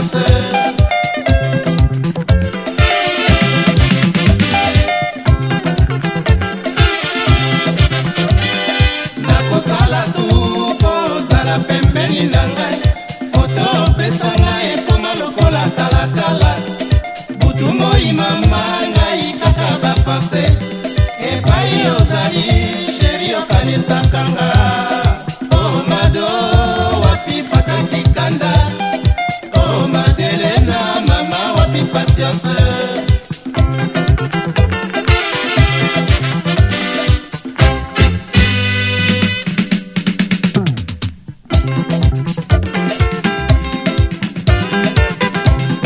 patience. Nakosala tu kozala pembeni na ngai, foto opesa ngai ekoma lokola talatala. Butu moi mama ngai kaka bapense, epai ozali sheri okanisaka nga. Oh mado wapi pataki kanda, oh Madelena mama wapi patience.